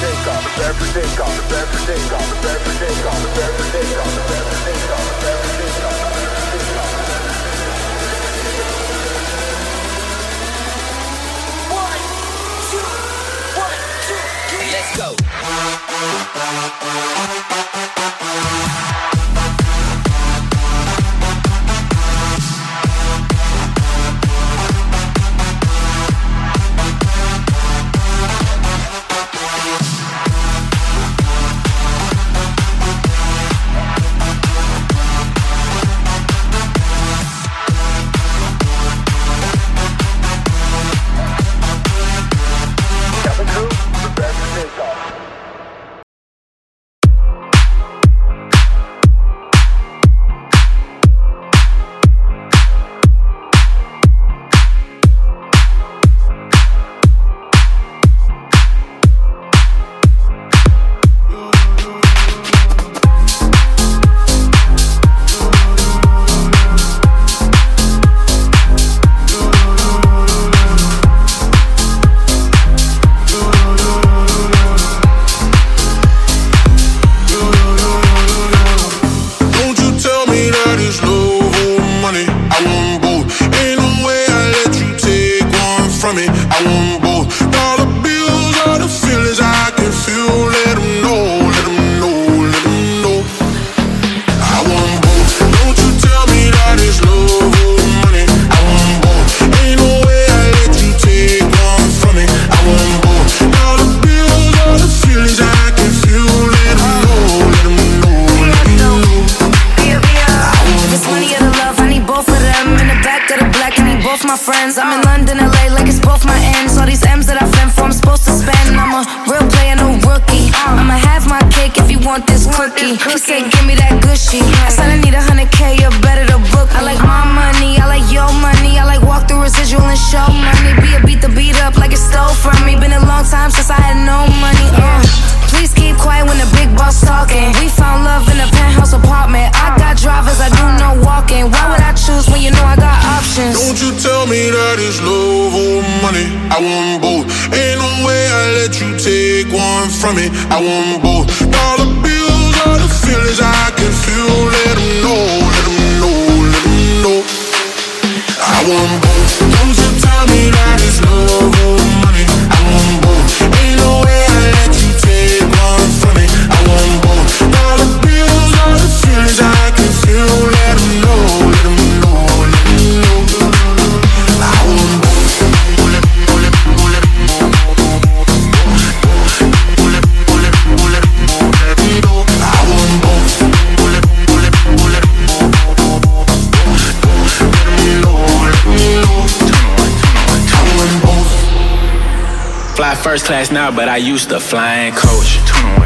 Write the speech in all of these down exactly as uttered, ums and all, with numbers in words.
First class now, but I used to fly and coach.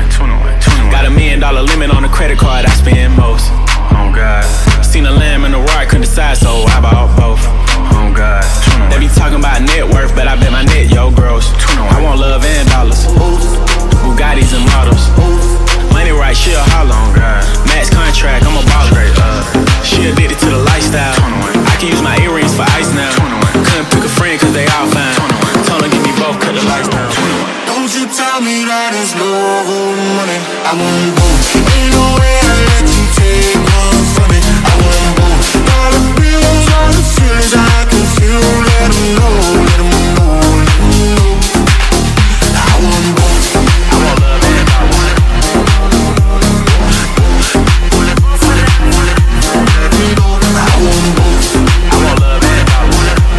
Got a million dollar limit on the credit card, I spend most. Oh God. Seen a lamb and a rock, couldn't decide, so I bought both. Oh God. They be talking about net worth, but I bet my net, yo, gross. I want love and dollars. Bugattis and models. Money right, she a holler. Oh God. Max contract, I'm a baller. Uh, she addicted to the lifestyle. I can use my earrings for ice now. Couldn't pick a friend cause they all fine. Told her give me both, cut the lights down. Don't you tell me that it's love or money. I want both. Ain't no way I let you take one from me. I want both. All the bills, all the feelings I can feel. Let them know, let them know, let them know. I want both. I want love and I want it. I want both. I want love and I want it.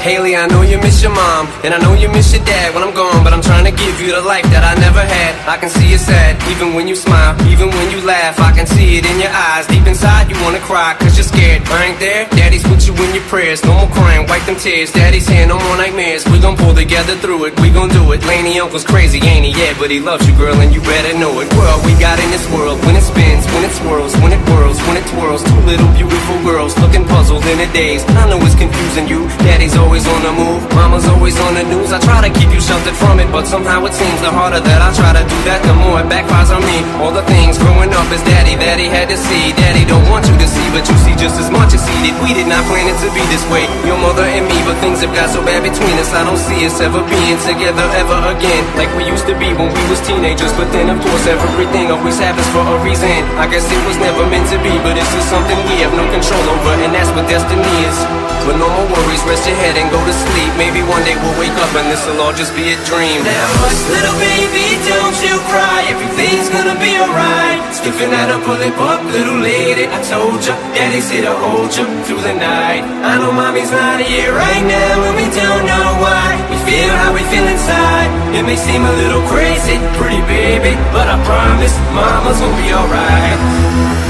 Haley, I know you miss your mom, and I know you miss your dad when I'm gone, but I'm trying to give you the life that I never had. I can see you sad, even when you smile, even when you laugh. I can see it in your eyes, deep inside you wanna cry, cause you're scared. I ain't there, daddy's with you in your prayers. No more crying, wipe them tears, daddy's here, no more nightmares. We gon' pull together through it, we gon' do it. Laney uncle's crazy, ain't he? Yeah, but he loves you, girl, and you better know it. World we got in this world, when it spins, when it swirls, when it whirls, when it twirls. Two little beautiful girls, looking puzzled in a daze. I know it's confusing you, daddy's always on the move, mama's always on the news. I try to keep you sheltered from it, but somehow it seems the harder that I try to do that, the more it backfires on me. All the things growing up as daddy that he had to see, daddy don't want you to see, but you see just as much as he did. We did not plan it to be this way, your mother and me, but things have got so bad between us. I don't see us ever being together ever again, like we used to be when we was teenagers. But then of course everything always happens for a reason. I guess it was never meant to be, but this is something we have no control over, and that's what destiny is. But no more worries, rest your head and go to sleep. Maybe one day we'll wake up and this'll all just be a dream. Now hush, little baby, don't you cry, everything's gonna be alright. Stiffen that up, pull it up, little lady. I told ya, daddy's here to hold you through the night. I know mommy's not here right now, and we don't know why. We feel how we feel inside. It may seem a little crazy, pretty baby, but I promise mama's gonna be alright.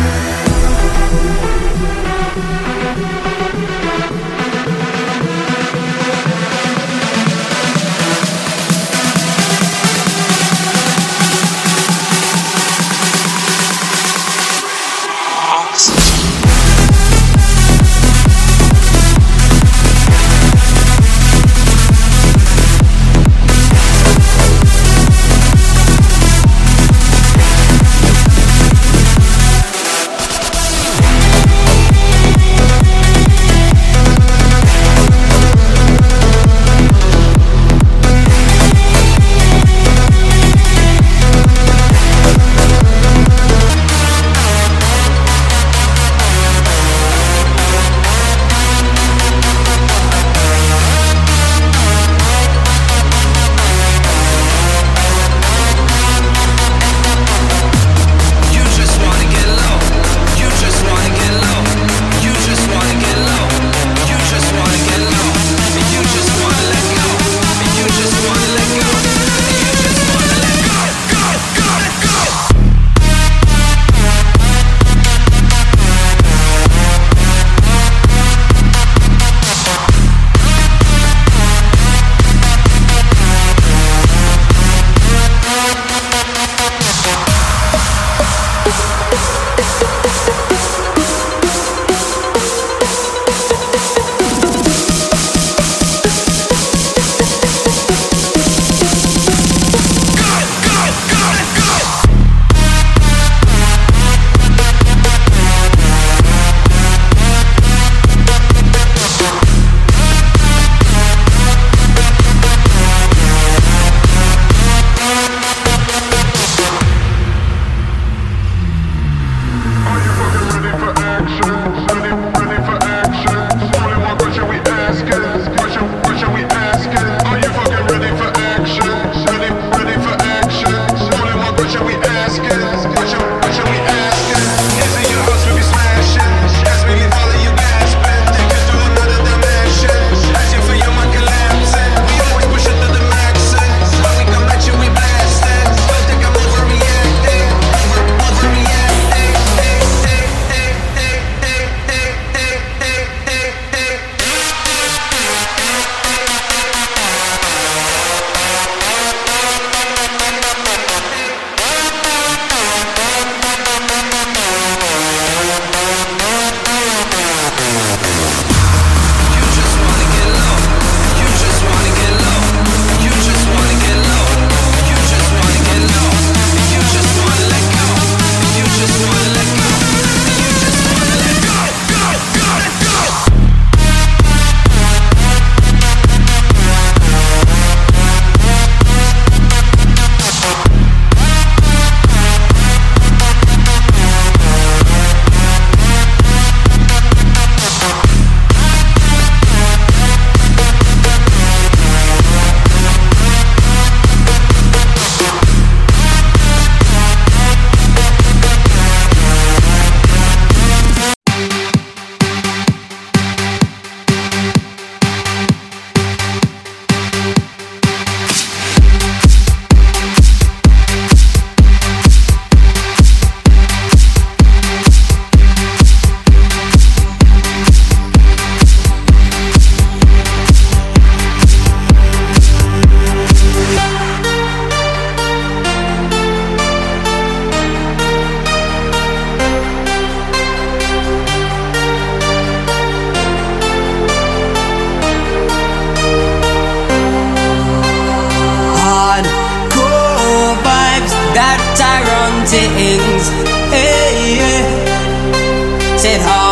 that I run things. Hey, yeah. Said how